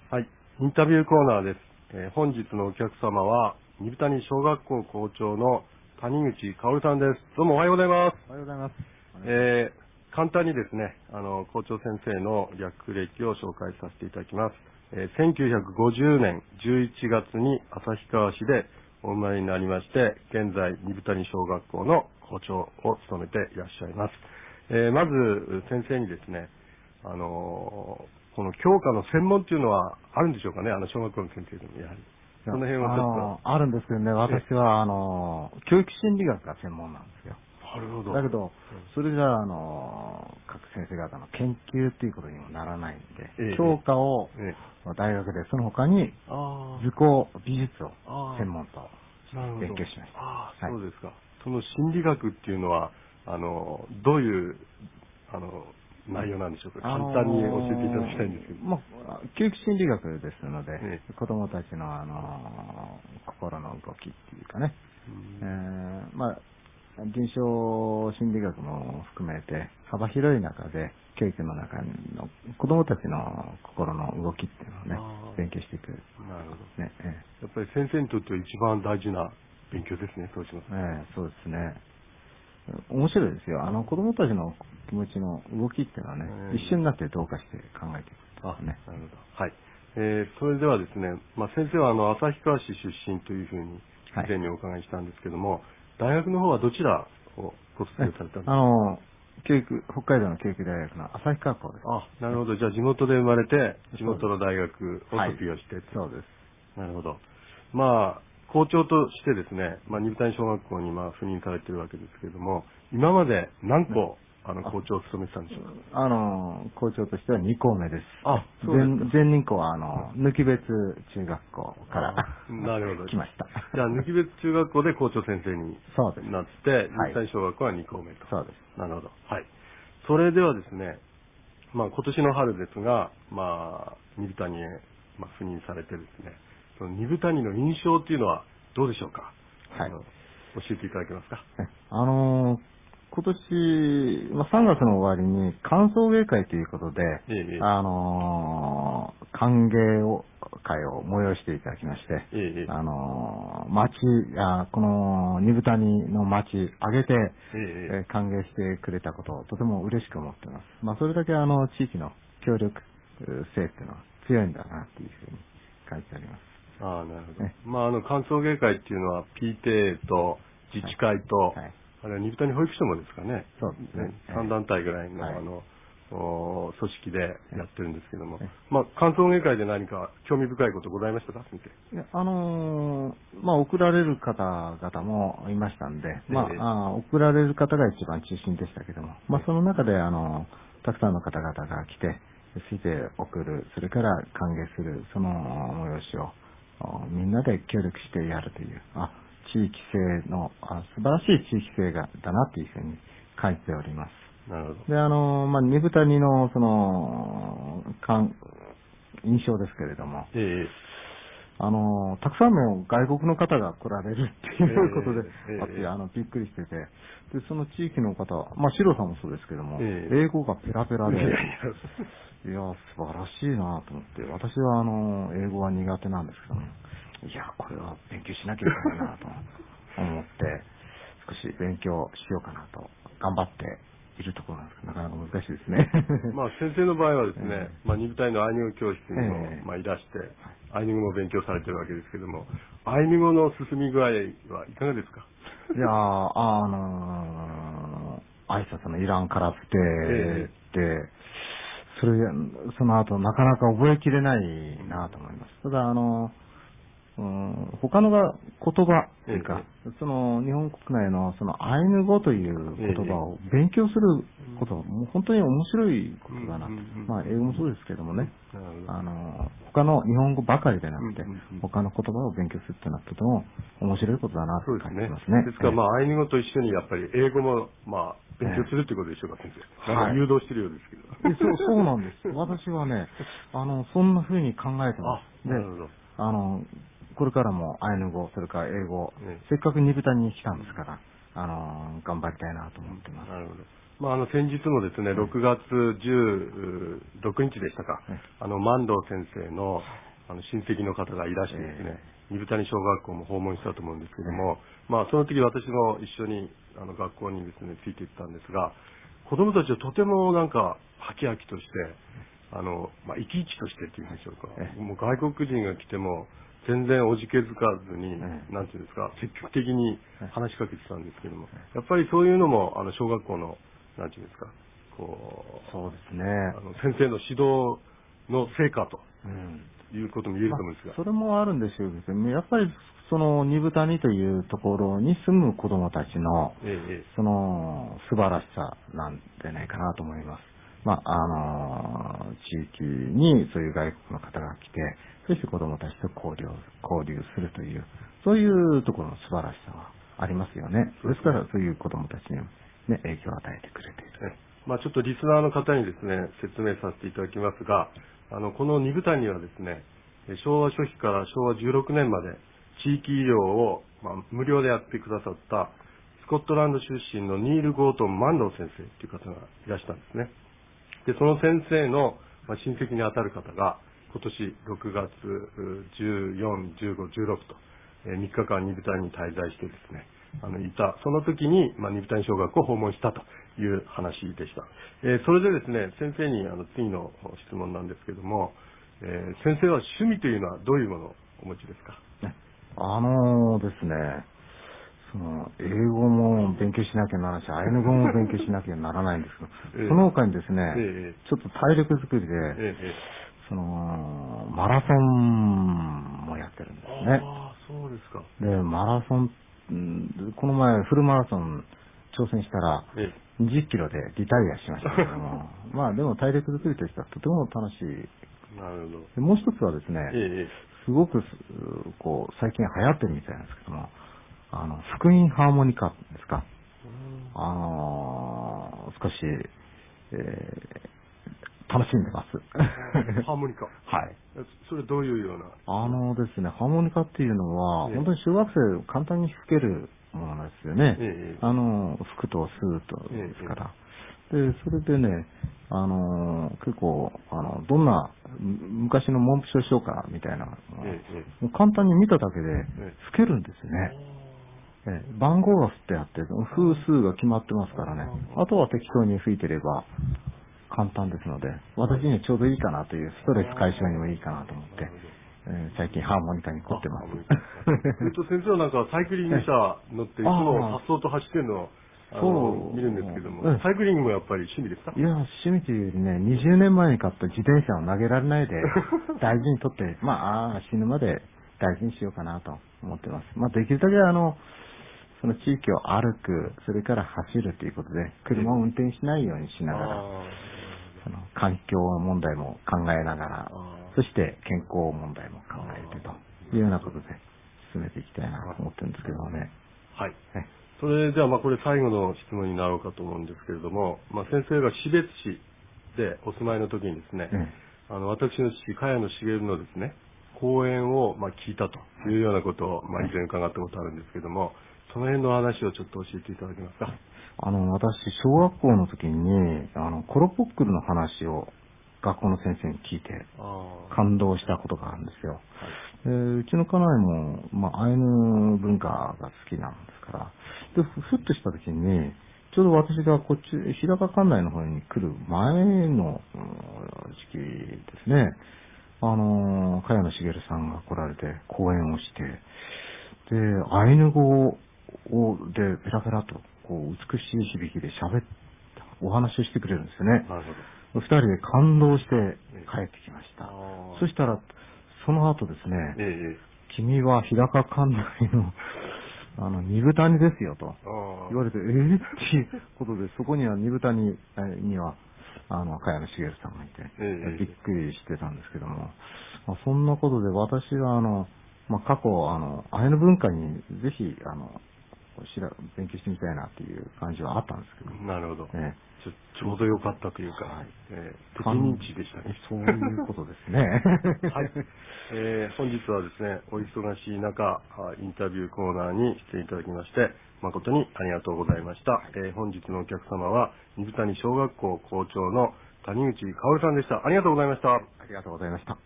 はい、インタビューコーナーです。本日のお客様は、二部谷小学校校長の谷口薫さんです。どうもおはようございます。 おはようございます。 簡単にですね、校長先生の略歴を紹介させていただきます。1950年11月に旭川市でお生まれになりまして、現在二部谷小学校の校長を務めていらっしゃいます。まず先生にですね、この教科の専門っていうのはあるんでしょうかね、小学校の先生でもやはり。その辺はちょっと。 あるんですけどね、私は、教育心理学が専門なんですよ。 なるほど。 だけど、それが、各先生方の研究っていうことにもならないんで、教科を、大学でその他に、図工、美術を専門と勉強しました。 そうですか。その心理学っていうのは、どういう、内容なんでしょうか。簡単に教えていただきたいんですけど。 教育心理学ですので、子供たちの心の動きっていうかね、臨床心理学も含めて幅広い中で、教育の中の子供たちの心の動きっていうのをね、勉強していく。 なるほど。 ね、 やっぱり先生にとっては一番大事な勉強ですね、そうします。 そうですね。面白いですよ。子供たちの気持ちの動きっていうのはね、一緒になってどうかして考えていくんですね。 なるほど。はい。それではですね、先生は旭川市出身というふうに以前にお伺いしたんですけども、大学の方はどちらをご卒業されたんですか？ 北海道の教育大学の旭川校です。 なるほど。じゃあ地元で生まれて、地元の大学を卒業して。 そうです。 なるほど。校長としてですね、二部谷小学校に赴任されているわけですけれども、今まで何校、校長を務めてたんでしょうか？ 校長としては2校目です。 そうですか。 前任校は、抜別中学校からなるほど。 来ました。 じゃあ、抜別中学校で校長先生になって、二部谷小学校は2校目と。 そうです。 なるほど。はい。それではですね、今年の春ですが、二部谷へ、赴任されてですね、その二部谷の印象っていうのはどうでしょうか？ はい。 教えていただけますか？ 今年、3月の終わりに歓送迎会ということで、歓迎会を催していただきまして、この二部谷の町挙げて、歓迎してくれたことをとても嬉しく思っています。それだけ地域の協力性っていうのは強いんだなっていうふうに感じております。 なるほど。歓送迎会っていうのは PTA と自治会と、あれは二部谷保育所もですかね。 そうですね。 3団体ぐらいの、組織でやってるんですけども、歓送迎会で何か興味深いことございましたか？先生。 送られる方々もいましたんで、送られる方が一番中心でしたけども、その中でたくさんの方々が来て、ついて送る、それから歓迎する、その催しをみんなで協力してやるという、地域性の素晴らしい地域性だなというふうに感じております。 なるほど。 で、二部谷のその印象ですけれども、たくさんの外国の方が来られるっていうことで、びっくりしてて、で、その地域の方、シロさんもそうですけども、英語がペラペラで、いや、素晴らしいなと思って、私は英語は苦手なんですけども、いや、これは勉強しなきゃいけないなと思って、少し勉強しようかなと頑張っているところなんですけど、なかなか難しいですね。 先生の場合はですね、二部谷のアイヌ語教室にも、いらして、アイヌ語も勉強されてるわけですけども、アイヌ語の進み具合はいかがですか？ いや挨拶のいらんからってで、その後なかなか覚えきれないなと思います。ただ他の言葉というか、その日本国内のそのアイヌ語という言葉を勉強することはもう本当に面白いことだなと。英語もそうですけどもね、他の日本語ばかりでなくて、他の言葉を勉強するっていうのはとても面白いことだなと感じますね。 ですからアイヌ語と一緒にやっぱり英語も勉強するということでしょうか、先生。なんか誘導してるようですけど。 そうなんです。私はね、そんな風に考えてます。 なるほど。 これからもアイヌ語、それから英語、せっかく二部谷に来たんですから、頑張りたいなと思ってます。 なるほど。 先日もですね、6月16日でしたか、万藤先生の親戚の方がいらしてですね、二部谷小学校も訪問したと思うんですけども、その時私も一緒に学校にですね、ついていったんですが、子供たちはとてもなんか、はきはきとして、生き生きとしてっていうんでしょうか、もう外国人が来ても、全然おじけづかずに、なんていうんですか、積極的に話しかけてたんですけども、やっぱりそういうのも、小学校の、なんていうんですか、 そうですね。 先生の指導の成果と、いうことも言えると思うんですが。 それもあるんでしょうけど、やっぱり、その、二部谷というところに住む子供たちの、その、素晴らしさなんじゃないかなと思います。地域にそういう外国の方が来て、そして子供たちと交流するという、そういうところの素晴らしさはありますよね。ですから、そういう子供たちに、ね、影響を与えてくれている。 ちょっとリスナーの方にですね、説明させていただきますが、この二部谷はですね、昭和初期から昭和16年まで地域医療を、無料でやってくださったスコットランド出身のニール・ゴートン・マンロー先生という方がいらしたんですね。で、その先生の親戚にあたる方が今年6月14、15、16と3日間二部谷に滞在してですね、その時に、二部谷小学校を訪問したという話でした。それでですね、先生に次の質問なんですけども、先生は趣味というのはどういうものをお持ちですか？ ですね、英語も勉強しなきゃならないし、アイヌ語も勉強しなきゃならないんですけど、その他にですね、ちょっと体力作りで、マラソンもやってるんですね。 そうですか。 で、マラソン、この前フルマラソン挑戦したら、20キロでリタイアしましたけども、でも体力作りとしてはとても楽しい。 なるほど。 でもう一つはですね、すごく、最近流行ってるみたいなんですけども、福音ハーモニカですか。少し、楽しんでます。 ハーモニカ。 はい。 それどういうような。 ですね、ハーモニカっていうのは、本当に小学生簡単に吹けるものですよね。吹くと吸うとですから。で、それでね、結構、どんな、昔の文部省唱歌みたいな、簡単に見ただけで吹けるんですね。番号が振ってあって、風数が決まってますからね。あとは適当に吹いてれば簡単ですので、私にはちょうどいいかなという、ストレス解消にもいいかなと思って、最近ハーモニカに凝ってます。 先生はなんかサイクリング車乗っていつも颯爽と走ってるのを見るんですけども、サイクリングもやっぱり趣味ですか？ いや、趣味というよりね、20年前に買った自転車を投げられないで、大事にとって、死ぬまで大事にしようかなと思ってます。できるだけその地域を歩く、それから走るということで、車を運転しないようにしながら、環境問題も考えながら、そして健康問題も考えてというようなことで進めていきたいなと思ってるんですけどね。 はい。それではこれ最後の質問になろうかと思うんですけれども、先生が士別市でお住まいの時にですね、私の父、茅野茂のですね、講演を聞いたというようなことを以前伺ったことあるんですけども、その辺の話をちょっと教えていただけますか？ 私、小学校の時に、コロポックルの話を学校の先生に聞いて、感動したことがあるんですよ。うちの家内も、アイヌ文化が好きなんですから、で、ふっとした時に、ちょうど私がこっち、日高管内の方に来る前の時期ですね、茅野茂さんが来られて講演をして、で、アイヌ語でペラペラと美しい響きでお話をしてくれるんですよね。 なるほど。二人で感動して帰ってきました。そしたら、その後ですね、君は日高管内の二部谷ですよと言われて、っていうことで、そこには二部谷には、茅野茂さんがいて、びっくりしてたんですけども、そんなことで私は過去、アイヌ文化にぜひ、 勉強してみたいなっていう感じはあったんですけど。 なるほど。ちょうどよかったというか、 はい、 適任地でしたね。 そういうことですね。 はい。本日はですね、お忙しい中、インタビューコーナーに出演いただきまして、誠にありがとうございました。本日のお客様は、水谷小学校校長の谷口薫さんでした。ありがとうございました。 ありがとうございました。